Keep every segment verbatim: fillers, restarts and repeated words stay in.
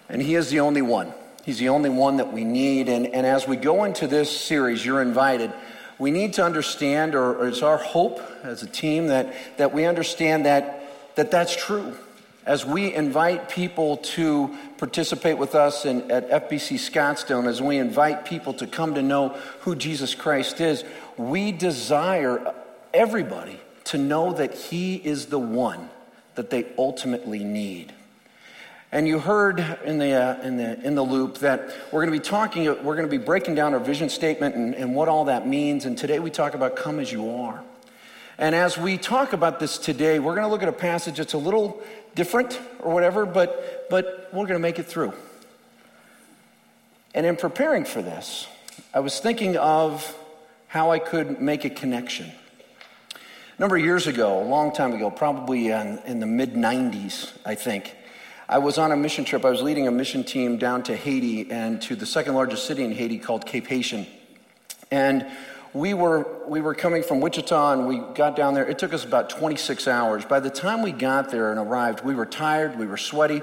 And he is the only one. He's the only one that we need. And, and as we go into this series, you're invited. We need to understand, or, or it's our hope as a team, that, that we understand that, that that's true. As we invite people to participate with us in, at F B C Scottsdale, as we invite people to come to know who Jesus Christ is, we desire everybody to know that he is the one that they ultimately need. And you heard in the uh, in the in the loop that we're going to be talking, we're going to be breaking down our vision statement and, and what all that means. And today we talk about come as you are. And as we talk about this today, we're going to look at a passage that's a little different or whatever, but but we're going to make it through. And in preparing for this, I was thinking of how I could make a connection. A number of years ago, a long time ago, probably in, in the mid nineties, I think, I was on a mission trip. I was leading a mission team down to Haiti and to the second largest city in Haiti called Cape Haitian. And we were we were coming from Wichita, and we got down there. It took us about twenty-six hours. By the time we got there and arrived, we were tired, we were sweaty.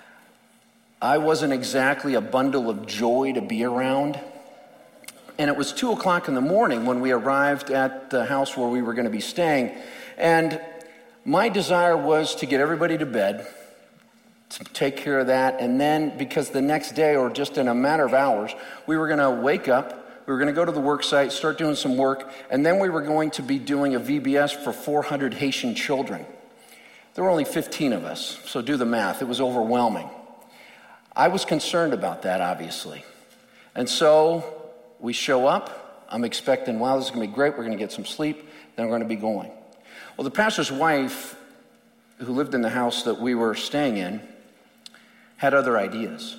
I wasn't exactly a bundle of joy to be around. And it was two o'clock in the morning when we arrived at the house where we were going to be staying. And my desire was to get everybody to bed, to take care of that, and then because the next day, or just in a matter of hours, we were going to wake up. We were going to go to the work site, start doing some work, and then we were going to be doing a V B S for four hundred Haitian children. There were only fifteen of us, so do the math. It was overwhelming. I was concerned about that, obviously. And so we show up. I'm expecting, wow, this is going to be great. We're going to get some sleep. Then we're going to be going. Well, the pastor's wife, who lived in the house that we were staying in, had other ideas.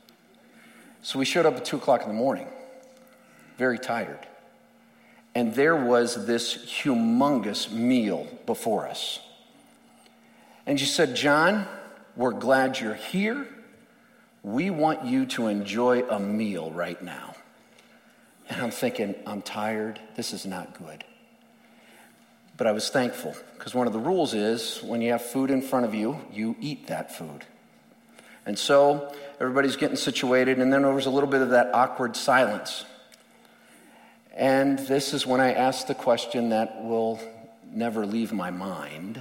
So we showed up at two o'clock in the morning, very tired. And there was this humongous meal before us. And she said, John, we're glad you're here. We want you to enjoy a meal right now. And I'm thinking, I'm tired. This is not good. But I was thankful, because one of the rules is when you have food in front of you, you eat that food. And so everybody's getting situated, and then there was a little bit of that awkward silence. And this is when I asked the question that will never leave my mind.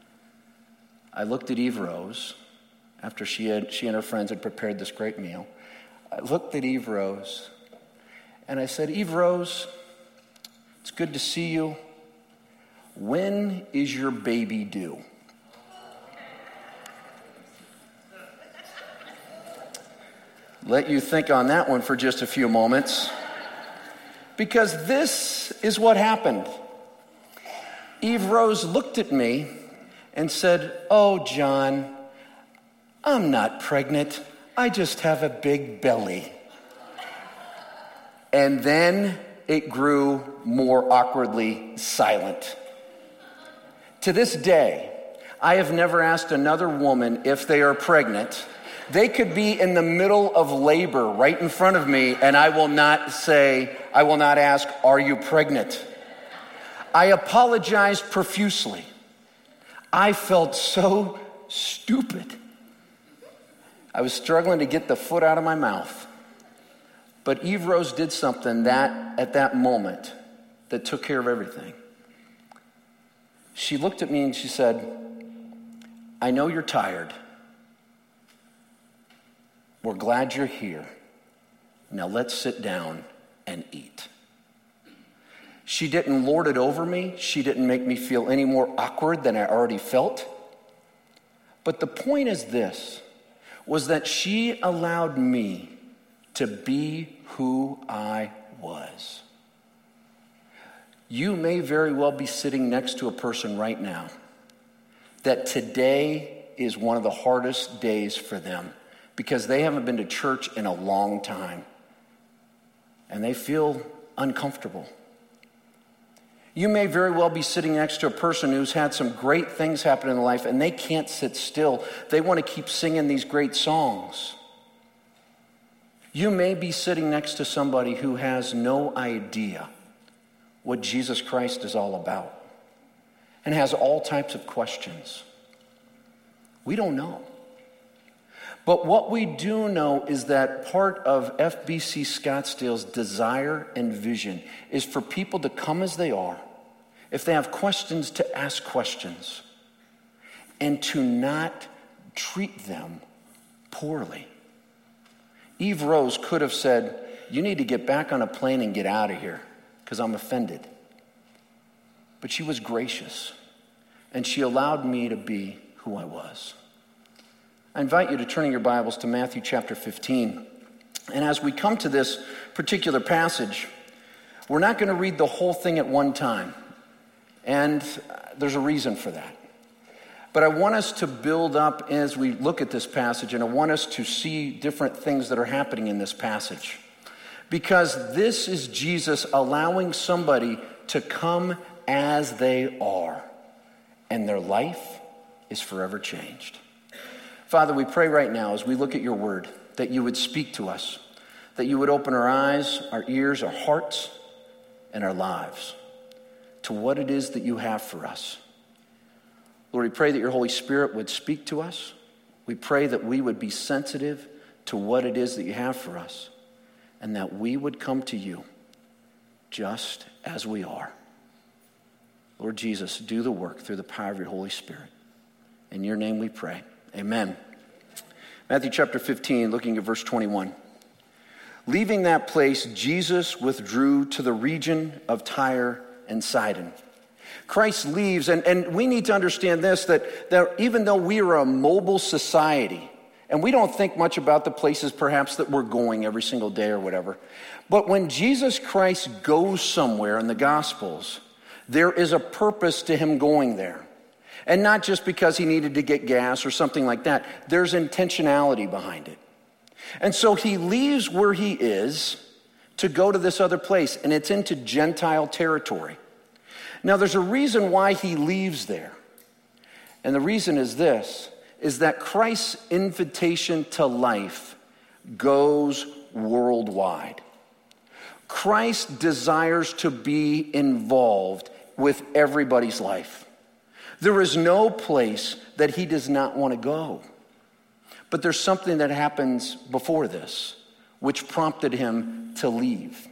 I looked at Eve Rose after she had she and her friends had prepared this great meal. I looked at Eve Rose, and I said, Eve Rose, it's good to see you. When is your baby due? Let you think on that one for just a few moments. Because this is what happened. Eve Rose looked at me and said, oh, John, I'm not pregnant. I just have a big belly. And then it grew more awkwardly silent. To this day, I have never asked another woman if they are pregnant. They could be in the middle of labor right in front of me, and I will not say, I will not ask, are you pregnant? I apologized profusely. I felt so stupid. I was struggling to get the foot out of my mouth. But Eve Rose did something that at that moment that took care of everything. She looked at me and she said, I know you're tired. We're glad you're here. Now let's sit down and eat. She didn't lord it over me. She didn't make me feel any more awkward than I already felt. But the point is this, was that she allowed me to be who I was. You may very well be sitting next to a person right now that today is one of the hardest days for them because they haven't been to church in a long time and they feel uncomfortable. You may very well be sitting next to a person who's had some great things happen in life and they can't sit still. They want to keep singing these great songs. You may be sitting next to somebody who has no idea what Jesus Christ is all about and has all types of questions. We don't know. But what we do know is that part of F B C Scottsdale's desire and vision is for people to come as they are. If they have questions, to ask questions. And to not treat them poorly. Eve Rose could have said, you need to get back on a plane and get out of here because I'm offended. But she was gracious. And she allowed me to be who I was. I invite you to turn in your Bibles to Matthew chapter fifteen. And as we come to this particular passage, we're not going to read the whole thing at one time. And there's a reason for that. But I want us to build up as we look at this passage, and I want us to see different things that are happening in this passage. Because this is Jesus allowing somebody to come as they are, and their life is forever changed. Father, we pray right now as we look at your word that you would speak to us, that you would open our eyes, our ears, our hearts, and our lives to what it is that you have for us. Lord, we pray that your Holy Spirit would speak to us. We pray that we would be sensitive to what it is that you have for us, and that we would come to you just as we are. Lord Jesus, do the work through the power of your Holy Spirit. In your name we pray. Amen. Matthew chapter fifteen, looking at verse twenty-one. Leaving that place, Jesus withdrew to the region of Tyre and Sidon. Christ leaves, and, and we need to understand this, that, that even though we are a mobile society, and we don't think much about the places perhaps that we're going every single day or whatever, but when Jesus Christ goes somewhere in the Gospels, there is a purpose to him going there. And not just because he needed to get gas or something like that. There's intentionality behind it. And so he leaves where he is to go to this other place, and it's into Gentile territory. Now, there's a reason why he leaves there. And the reason is this, is that Christ's invitation to life goes worldwide. Christ desires to be involved with everybody's life. There is no place that he does not want to go. But there's something that happens before this, which prompted him to leave.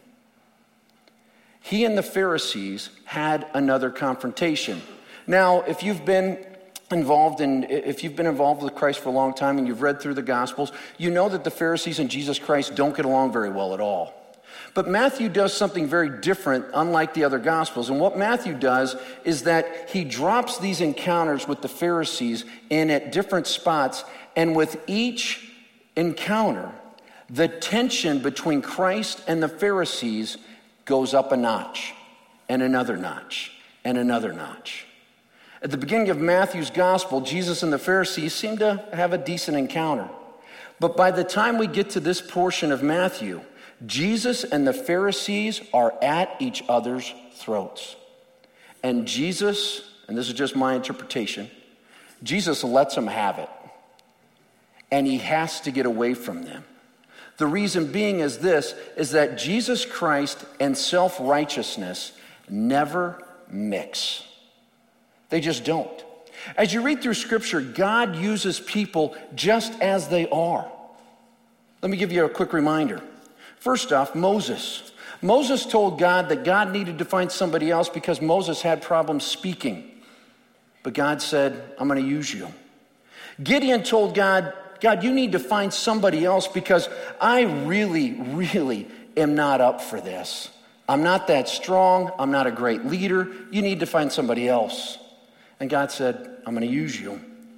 He and the Pharisees had another confrontation. Now, if you've been involved in, if you've been involved with Christ for a long time and you've read through the Gospels, you know that the Pharisees and Jesus Christ don't get along very well at all. But Matthew does something very different, unlike the other Gospels. And what Matthew does is that he drops these encounters with the Pharisees in at different spots. And with each encounter, the tension between Christ and the Pharisees goes up a notch, and another notch, and another notch. At the beginning of Matthew's Gospel, Jesus and the Pharisees seem to have a decent encounter. But by the time we get to this portion of Matthew, Jesus and the Pharisees are at each other's throats. And Jesus, and this is just my interpretation, Jesus lets them have it. And he has to get away from them. The reason being is this, is that Jesus Christ and self-righteousness never mix. They just don't. As you read through Scripture, God uses people just as they are. Let me give you a quick reminder. First off, Moses. Moses told God that God needed to find somebody else because Moses had problems speaking. But God said, I'm going to use you. Gideon told God, God, you need to find somebody else because I really, really am not up for this. I'm not that strong. I'm not a great leader. You need to find somebody else. And God said, I'm going to use you.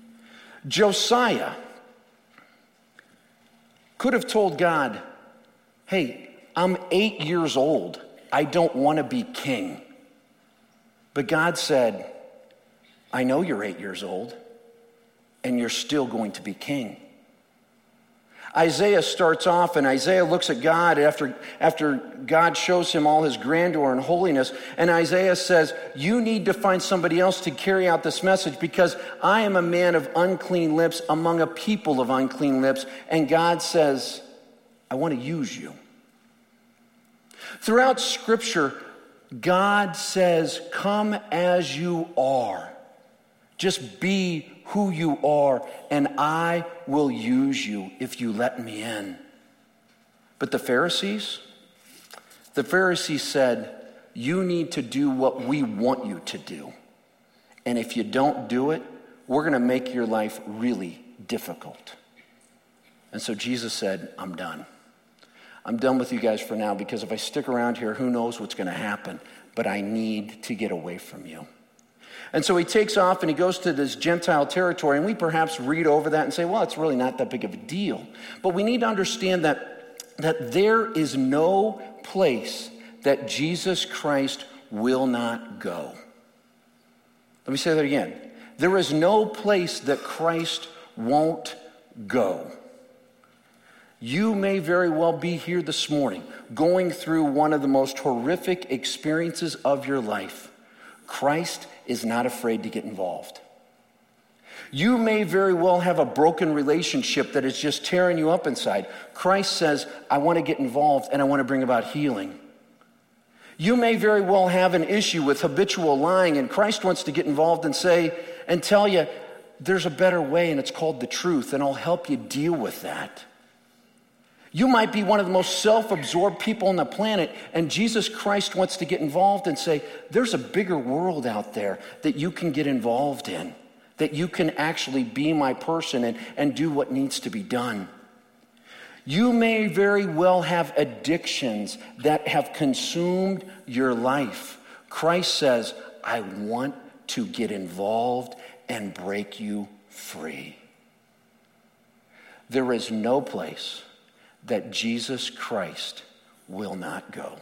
Josiah could have told God, hey, I'm eight years old. I don't want to be king. But God said, I know you're eight years old, and you're still going to be king. Isaiah starts off, and Isaiah looks at God after, after God shows him all his grandeur and holiness, and Isaiah says, you need to find somebody else to carry out this message because I am a man of unclean lips among a people of unclean lips. And God says, I want to use you. Throughout Scripture, God says, come as you are. Just be who you are, and I will use you if you let me in. But the Pharisees, the Pharisees said, you need to do what we want you to do. And if you don't do it, we're going to make your life really difficult. And so Jesus said, I'm done. I'm done with you guys for now, because if I stick around here, who knows what's going to happen. But I need to get away from you. And so he takes off and he goes to this Gentile territory, and we perhaps read over that and say, well, it's really not that big of a deal. But we need to understand that, that there is no place that Jesus Christ will not go. Let me say that again. There is no place that Christ won't go. You may very well be here this morning going through one of the most horrific experiences of your life. Christ is not afraid to get involved. You may very well have a broken relationship that is just tearing you up inside. Christ says, I want to get involved and I want to bring about healing. You may very well have an issue with habitual lying, and Christ wants to get involved and say, and tell you, there's a better way, and it's called the truth, and I'll help you deal with that. You might be one of the most self-absorbed people on the planet, and Jesus Christ wants to get involved and say, there's a bigger world out there that you can get involved in, that you can actually be my person and, and do what needs to be done. You may very well have addictions that have consumed your life. Christ says, I want to get involved and break you free. There is no place that Jesus Christ will not go.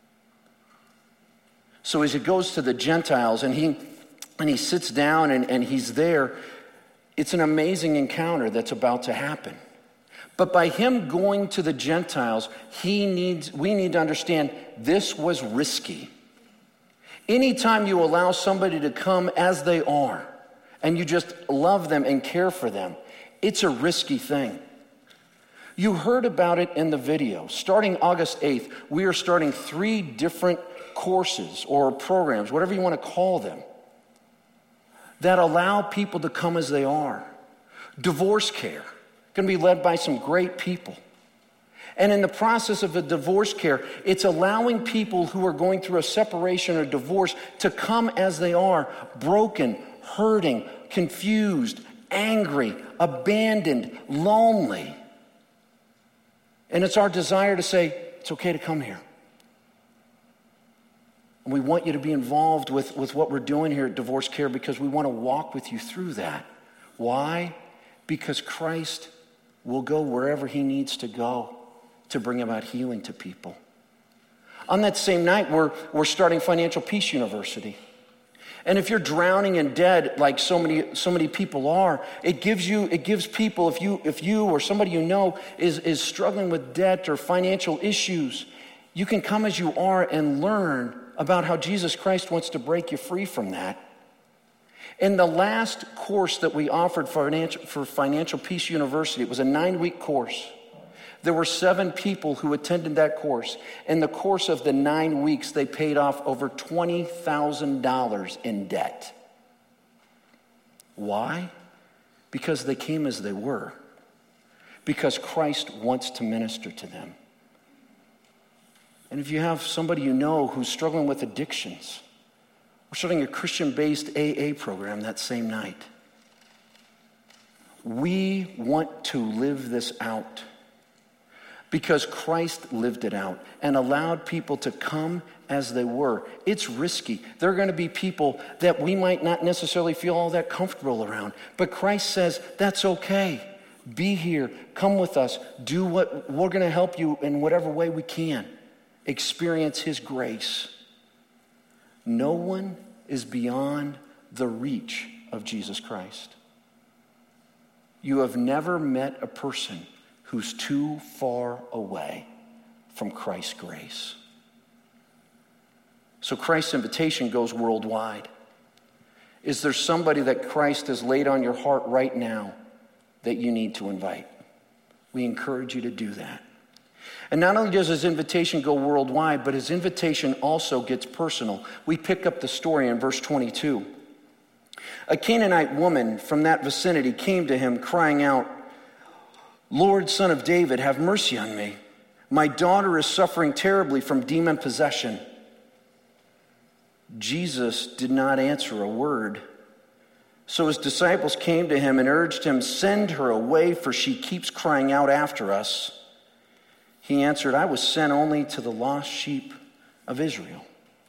So as he goes to the Gentiles and he and he sits down and, and he's there, it's an amazing encounter that's about to happen. But by him going to the Gentiles, he needs, we need to understand this was risky. Anytime you allow somebody to come as they are, and you just love them and care for them, it's a risky thing. You heard about it in the video. Starting August eighth, we are starting three different courses or programs, whatever you want to call them, that allow people to come as they are. Divorce care, going to be led by some great people. And in the process of the divorce care, it's allowing people who are going through a separation or divorce to come as they are, broken, hurting, confused, angry, abandoned, lonely. And it's our desire to say, it's okay to come here. And we want you to be involved with, with what we're doing here at Divorce Care because we want to walk with you through that. Why? Because Christ will go wherever he needs to go to bring about healing to people. On that same night, we're, we're starting Financial Peace University. And if you're drowning in debt like so many so many people are, it gives you it gives people, if you if you or somebody you know is, is struggling with debt or financial issues, you can come as you are and learn about how Jesus Christ wants to break you free from that. In the last course that we offered for Financial, for Financial Peace University, it was a nine-week course. There were seven people who attended that course. In the course of the nine weeks, they paid off over twenty thousand dollars in debt. Why? Because they came as they were. Because Christ wants to minister to them. And if you have somebody you know who's struggling with addictions, we're starting a Christian-based A A program that same night. We want to live this out because Christ lived it out and allowed people to come as they were. It's risky. There are going to be people that we might not necessarily feel all that comfortable around, but Christ says, that's okay. Be here. Come with us. Do what we're going to help you in whatever way we can. Experience his grace. No one is beyond the reach of Jesus Christ. You have never met a person who's too far away from Christ's grace. So Christ's invitation goes worldwide. Is there somebody that Christ has laid on your heart right now that you need to invite? We encourage you to do that. And not only does his invitation go worldwide, but his invitation also gets personal. We pick up the story in verse twenty-two. A Canaanite woman from that vicinity came to him crying out, "Lord, Son of David, have mercy on me. My daughter is suffering terribly from demon possession." Jesus did not answer a word. So his disciples came to him and urged him, "Send her away, for she keeps crying out after us." He answered, "I was sent only to the lost sheep of Israel."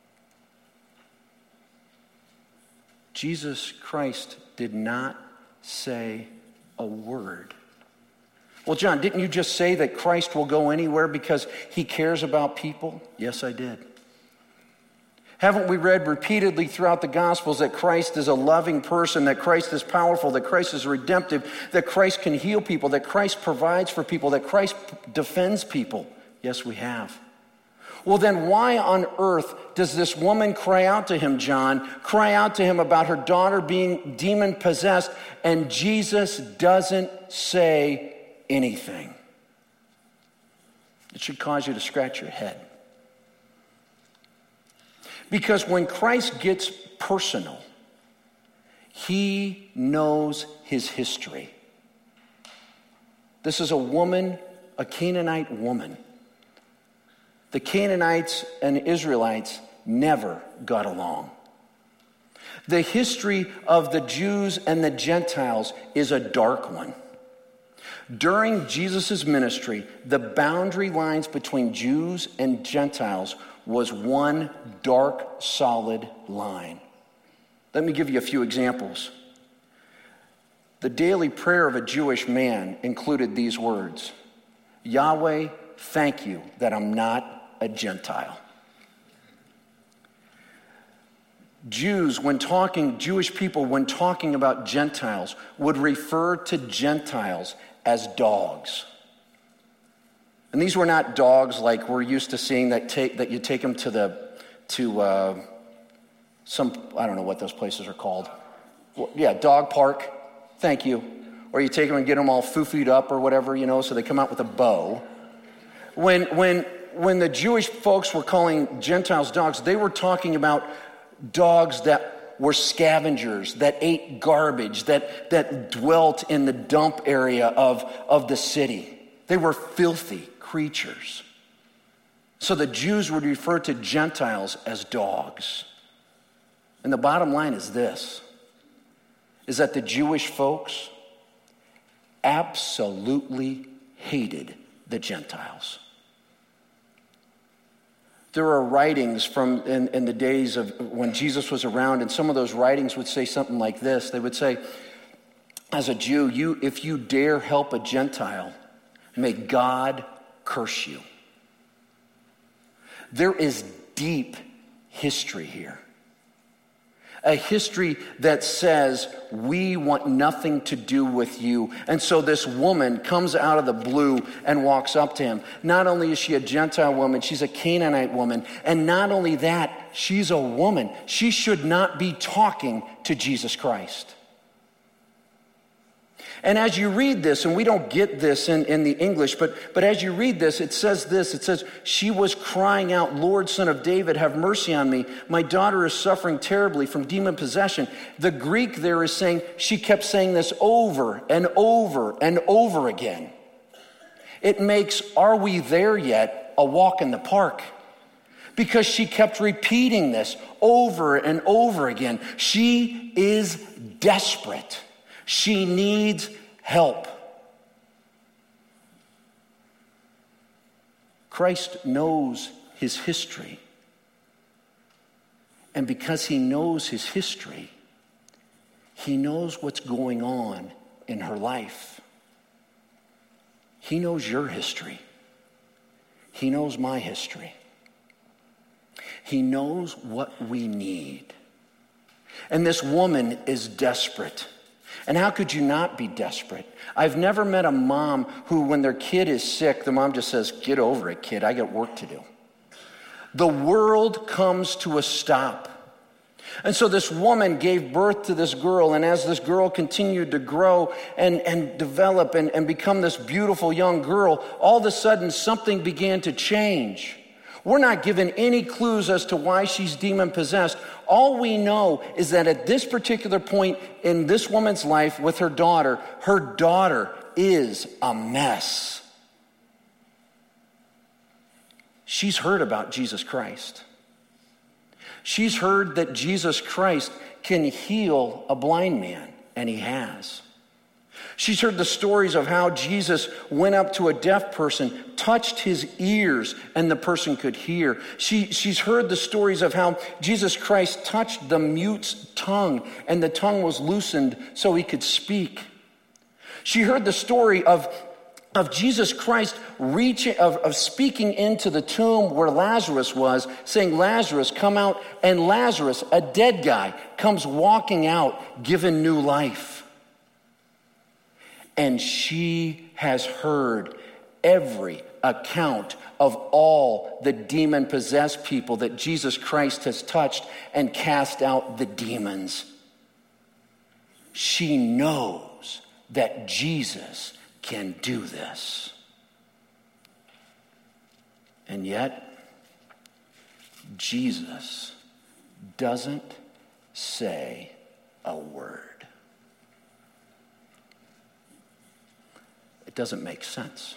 Jesus Christ did not say a word. Well, John, didn't you just say that Christ will go anywhere because he cares about people? Yes, I did. Haven't we read repeatedly throughout the Gospels that Christ is a loving person, that Christ is powerful, that Christ is redemptive, that Christ can heal people, that Christ provides for people, that Christ defends people? Yes, we have. Well, then why on earth does this woman cry out to him, John, cry out to him about her daughter being demon-possessed, and Jesus doesn't say anything? It should cause you to scratch your head. Because when Christ gets personal, he knows his history. This is a woman, a Canaanite woman. The Canaanites and Israelites never got along. The history of the Jews and the Gentiles is a dark one. During Jesus' ministry, the boundary lines between Jews and Gentiles was one dark, solid line. Let me give you a few examples. The daily prayer of a Jewish man included these words: "Yahweh, thank you that I'm not a Gentile." Jews, when talking, Jewish people, when talking about Gentiles, would refer to Gentiles as dogs. And these were not dogs like we're used to seeing that take that you take them to the to uh, some I don't know what those places are called. Well, yeah, dog park. Thank you. Or you take them and get them all foo-fooed up or whatever, you know, so they come out with a bow. When when when the Jewish folks were calling Gentiles dogs, they were talking about dogs that were scavengers, that ate garbage, that, that dwelt in the dump area of, of the city. They were filthy creatures. So the Jews would refer to Gentiles as dogs. And the bottom line is this, is that the Jewish folks absolutely hated the Gentiles. There are writings from in, in the days of when Jesus was around, and some of those writings would say something like this. They would say, as a Jew, you if you dare help a Gentile, may God curse you. There is deep history here. A history that says, we want nothing to do with you. And so this woman comes out of the blue and walks up to him. Not only is she a Gentile woman, she's a Canaanite woman. And not only that, she's a woman. She should not be talking to Jesus Christ. And as you read this, and we don't get this in, in the English, but, but as you read this, it says this. It says, she was crying out, "Lord, Son of David, have mercy on me. My daughter is suffering terribly from demon possession." The Greek there is saying, she kept saying this over and over and over again. It makes "Are we there yet?" a walk in the park. Because she kept repeating this over and over again. She is desperate. She needs help. Christ knows his history. And because he knows his history, he knows what's going on in her life. He knows your history. He knows my history. He knows what we need. And this woman is desperate. And how could you not be desperate? I've never met a mom who, when their kid is sick, the mom just says, "Get over it, kid. I got work to do." The world comes to a stop. And so this woman gave birth to this girl, and as this girl continued to grow and, and develop and, and become this beautiful young girl, all of a sudden something began to change. We're not given any clues as to why she's demon-possessed. All we know is that at this particular point in this woman's life with her daughter, her daughter is a mess. She's heard about Jesus Christ. She's heard that Jesus Christ can heal a blind man, and he has. She's heard the stories of how Jesus went up to a deaf person, touched his ears, and the person could hear. She, she's heard the stories of how Jesus Christ touched the mute's tongue, and the tongue was loosened so he could speak. She heard the story of of Jesus Christ reaching, of, of speaking into the tomb where Lazarus was, saying, Lazarus, come out. And Lazarus, a dead guy, comes walking out, given new life. And she has heard every account of all the demon-possessed people that Jesus Christ has touched and cast out the demons. She knows that Jesus can do this. And yet, Jesus doesn't say a word. It doesn't make sense.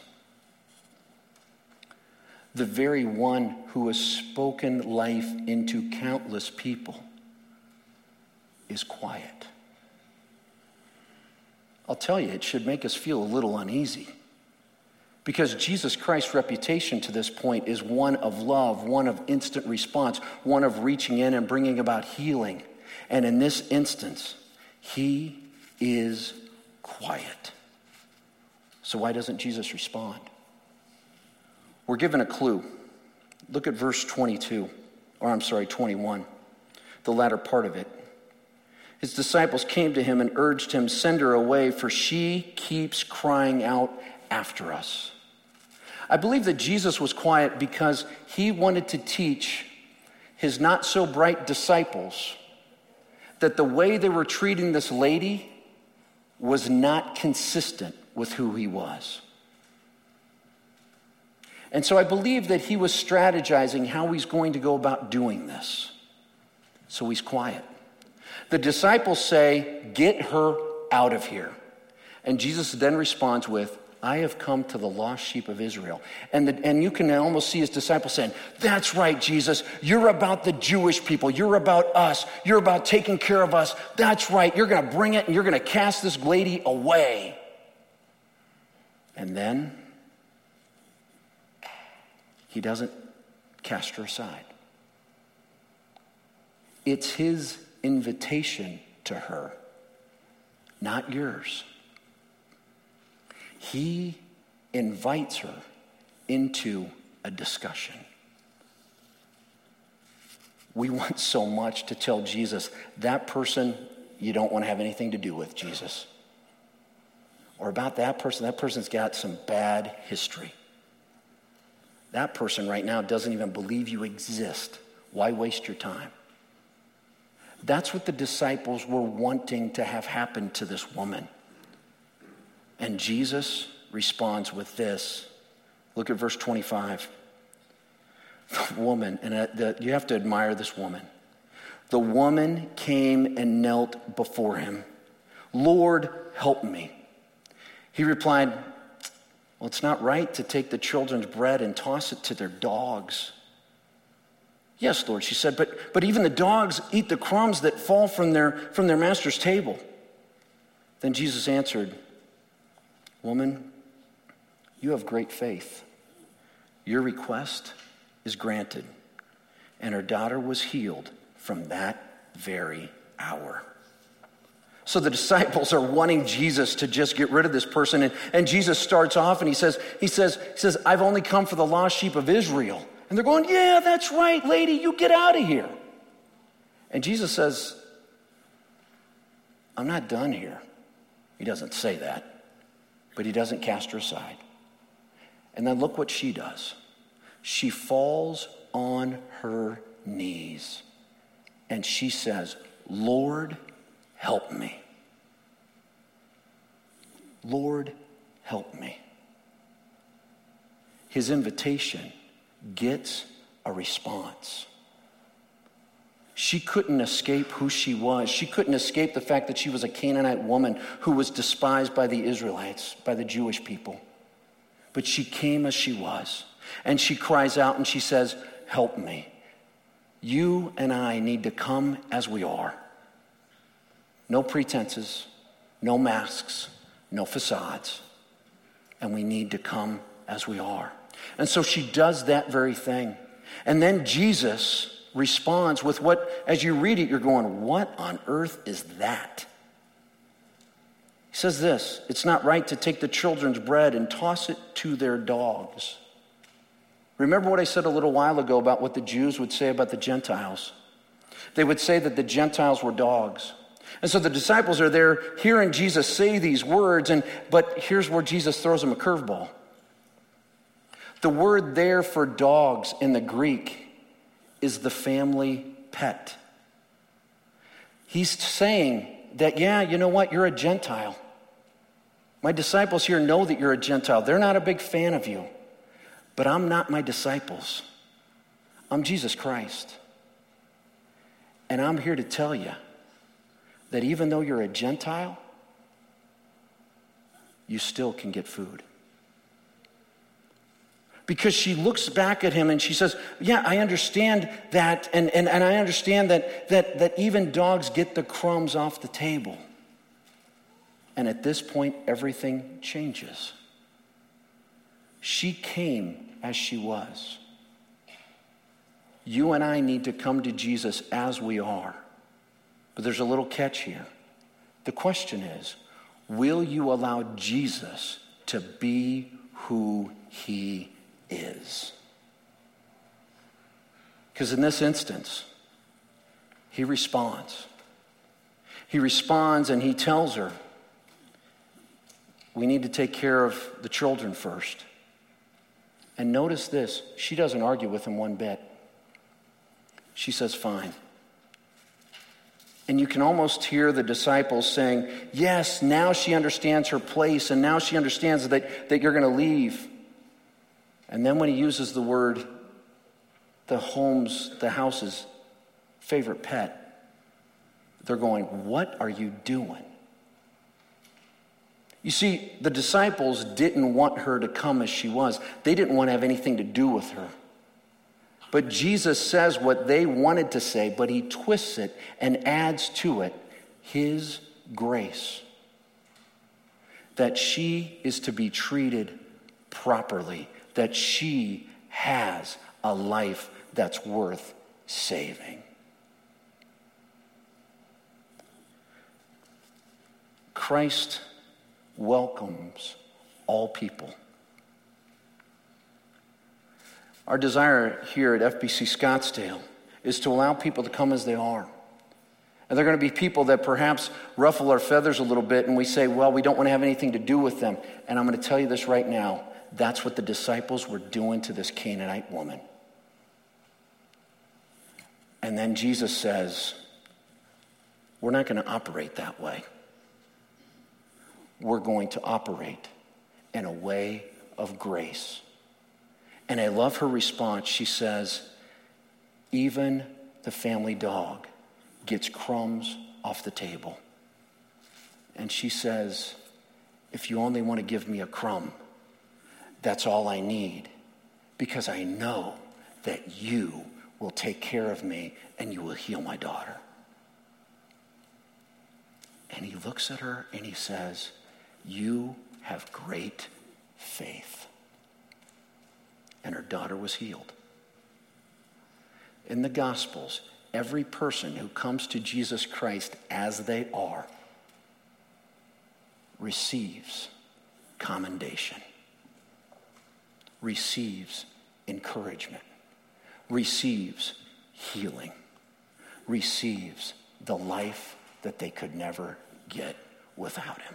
The very one who has spoken life into countless people is quiet. I'll tell you, it should make us feel a little uneasy, because Jesus Christ's reputation to this point is one of love, one of instant response, one of reaching in and bringing about healing. And in this instance, he is quiet. So why doesn't Jesus respond? We're given a clue. Look at verse twenty-two, or I'm sorry, twenty-one, the latter part of it. His disciples came to him and urged him, send her away, for she keeps crying out after us. I believe that Jesus was quiet because he wanted to teach his not so bright disciples that the way they were treating this lady was not consistent with who he was. And so I believe that he was strategizing how he's going to go about doing this. So he's quiet. The disciples say, get her out of here. And Jesus then responds with, I have come to the lost sheep of Israel. And, the, and you can almost see his disciples saying, that's right, Jesus. You're about the Jewish people. You're about us. You're about taking care of us. That's right. You're going to bring it and you're going to cast this lady away. And then he doesn't cast her aside. It's his invitation to her, not yours. He invites her into a discussion. We want so much to tell Jesus, that person you don't want to have anything to do with, Jesus. Or about that person, that person's got some bad history. That person right now doesn't even believe you exist. Why waste your time? That's what the disciples were wanting to have happen to this woman. And Jesus responds with this. Look at verse twenty-five. The woman, and the, you have to admire this woman. The woman came and knelt before him. Lord, help me. He replied, well, it's not right to take the children's bread and toss it to their dogs. Yes, Lord, she said, but, but even the dogs eat the crumbs that fall from their, from their master's table. Then Jesus answered, woman, you have great faith. Your request is granted. And her daughter was healed from that very hour. So the disciples are wanting Jesus to just get rid of this person. And, and Jesus starts off and he says, he says, he says, I've only come for the lost sheep of Israel. And they're going, yeah, that's right, lady, you get out of here. And Jesus says, I'm not done here. He doesn't say that, but he doesn't cast her aside. And then look what she does. She falls on her knees and she says, Lord, help me. Lord, help me. His invitation gets a response. She couldn't escape who she was. She couldn't escape the fact that she was a Canaanite woman who was despised by the Israelites, by the Jewish people. But she came as she was. And she cries out and she says, help me. You and I need to come as we are. No pretenses, no masks, no facades. And we need to come as we are. And so she does that very thing. And then Jesus responds with what, as you read it, you're going, what on earth is that? He says this, it's not right to take the children's bread and toss it to their dogs. Remember what I said a little while ago about what the Jews would say about the Gentiles. They would say that the Gentiles were dogs. And so the disciples are there hearing Jesus say these words, and but here's where Jesus throws them a curveball. The word there for dogs in the Greek is the family pet. He's saying that, yeah, you know what? You're a Gentile. My disciples here know that you're a Gentile. They're not a big fan of you. But I'm not my disciples. I'm Jesus Christ. And I'm here to tell you that even though you're a Gentile, you still can get food. Because she looks back at him and she says, yeah, I understand that, and, and, and I understand that, that, that even dogs get the crumbs off the table. And at this point, everything changes. She came as she was. You and I need to come to Jesus as we are. But there's a little catch here. The question is, will you allow Jesus to be who he is? Because in this instance, he responds. He responds and he tells her, we need to take care of the children first. And notice this, she doesn't argue with him one bit. She says, fine. And you can almost hear the disciples saying, yes, now she understands her place, and now she understands that, that you're going to leave. And then when he uses the word, the home's, the house's favorite pet, they're going, what are you doing? You see, the disciples didn't want her to come as she was. They didn't want to have anything to do with her. But Jesus says what they wanted to say, but he twists it and adds to it his grace. That she is to be treated properly. That she has a life that's worth saving. Christ welcomes all people. Our desire here at F B C Scottsdale is to allow people to come as they are. And they're going to be people that perhaps ruffle our feathers a little bit and we say, well, we don't want to have anything to do with them. And I'm going to tell you this right now. That's what the disciples were doing to this Canaanite woman. And then Jesus says, we're not going to operate that way. We're going to operate in a way of grace. And I love her response. She says, even the family dog gets crumbs off the table. And she says, if you only want to give me a crumb, that's all I need, because I know that you will take care of me and you will heal my daughter. And he looks at her and he says, you have great faith. And her daughter was healed. In the Gospels, every person who comes to Jesus Christ as they are receives commendation, receives encouragement, receives healing, receives the life that they could never get without him.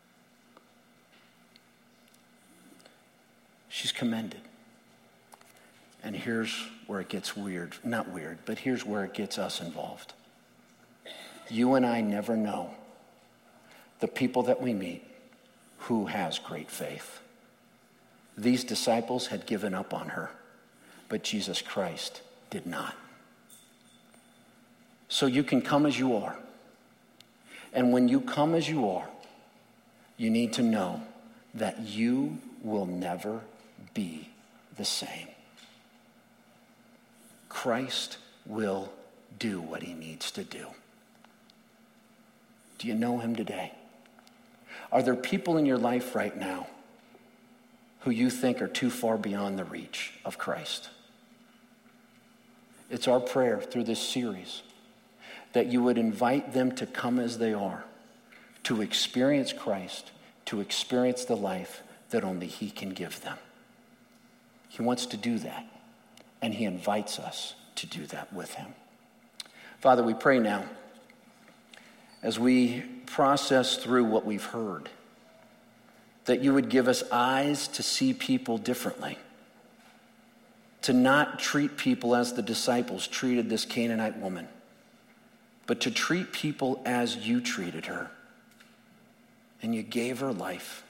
She's commended. And here's where it gets weird. Not weird, but here's where it gets us involved. You and I never know the people that we meet who has great faith. These disciples had given up on her, but Jesus Christ did not. So you can come as you are. And when you come as you are, you need to know that you will never be the same. Christ will do what he needs to do. Do you know him today? Are there people in your life right now who you think are too far beyond the reach of Christ? It's our prayer through this series that you would invite them to come as they are, to experience Christ, to experience the life that only he can give them. He wants to do that, and he invites us to do that with him. Father, we pray now, as we process through what we've heard, that you would give us eyes to see people differently, to not treat people as the disciples treated this Canaanite woman, but to treat people as you treated her. And you gave her life.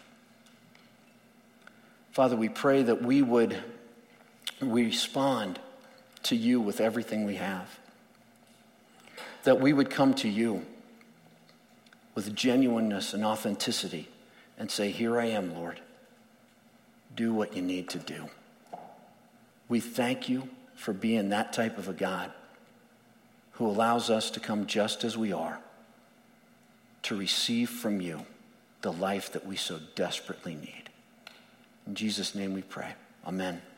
Father, we pray that we would respond to you with everything we have. That we would come to you with genuineness and authenticity and say, here I am, Lord. Do what you need to do. We thank you for being that type of a God who allows us to come just as we are, to receive from you the life that we so desperately need. In Jesus' name we pray. Amen.